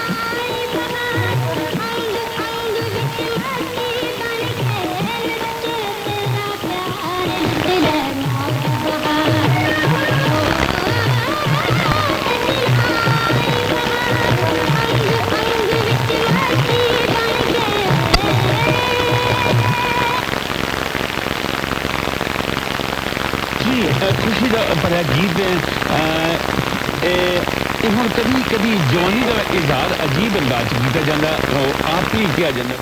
खुशी का भरा गीत हम कभी कभी जवानी का इजहार अजीब अंदाज किया जाता आप ही किया जाता